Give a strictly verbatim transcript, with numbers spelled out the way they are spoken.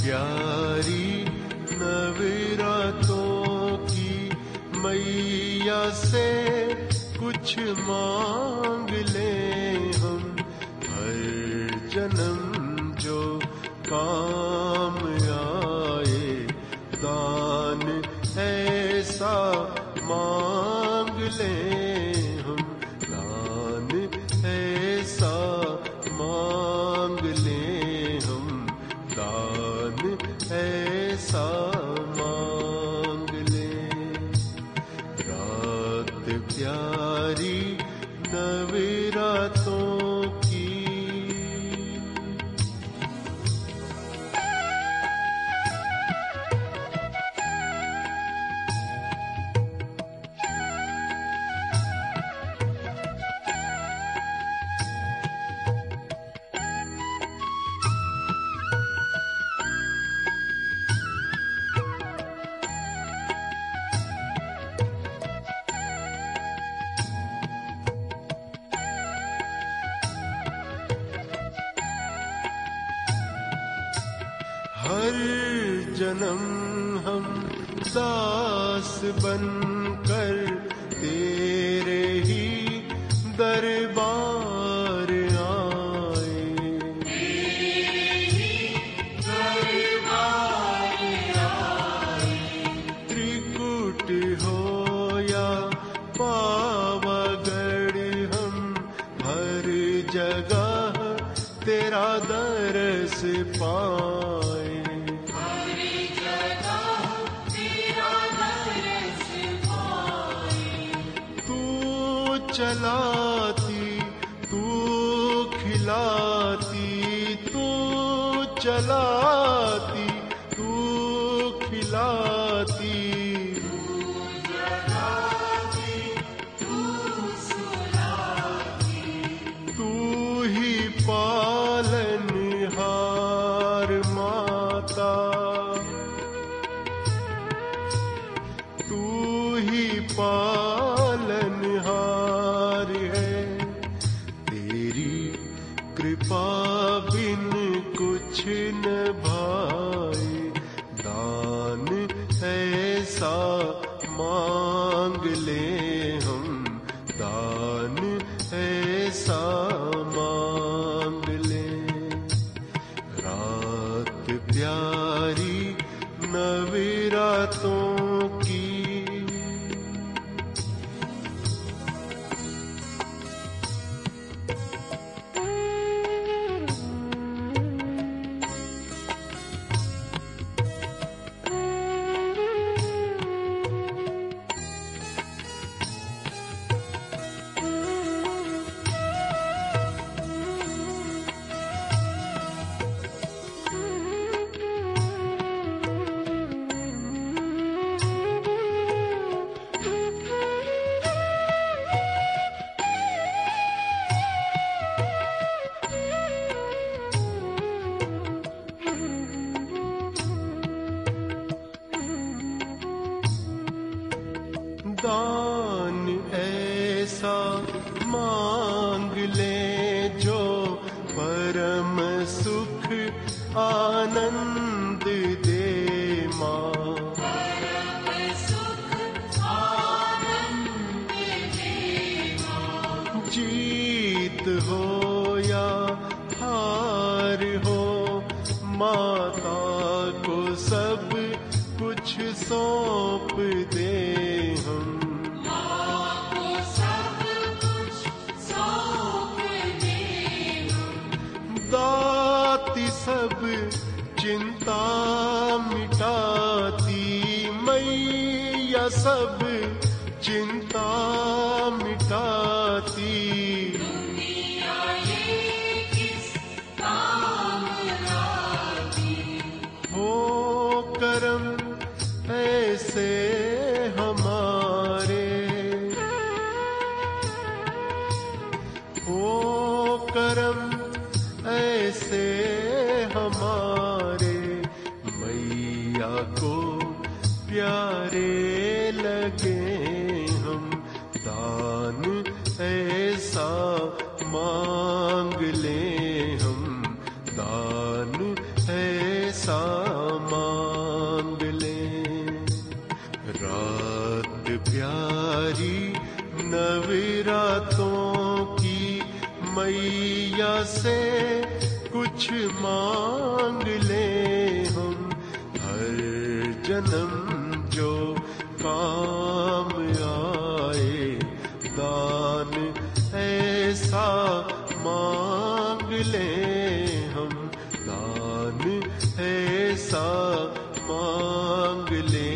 प्यारी नवरातों की मैया से कुछ मांग ले हम, हर जन्म जो काम आए दान ऐसा मांग ले हम, दान ऐसा मांग ले हम, दान ऐसा मांग ले। रात प्यारी नवरातों की। हर जन्म हम दास बनकर तेरे ही दरबार आए, दरबार आए। त्रिकुट हो या पावागढ़ हम हर जगह तेरा दरस पाए। चलाती तू खिलाती, तू चलाती तू खिलाती, तू जगाती तू सुलाती, तू ही पालनहार माता, तू ही पालनहार है। तेरी कृपा बिन कुछ न भाए, दान ऐसा मांग ले हम, दान ऐसा मांग ले। रात प्यारी नवरातों की। दान ऐसा मांग ले जो परम सुख आनंद दे माँ, परम सुख आनंद दे माँ। जीत हो या हार हो माता को सब कुछ सौंप दे हम, दाती सब चिंता मिटाती मैया सब चिंता मिटाती। दुनिया ये किस काम लाती, हो करम ऐसे हमारे, हो करम ऐसे हमारे। मैया को प्यारे लगे हम, दान ऐसा मांग ले हम, दान ऐसा मैया से कुछ मांग ले हम, हर जन्म जो काम आए, दान ऐसा मांग ले हम, दान ऐसा मांग ले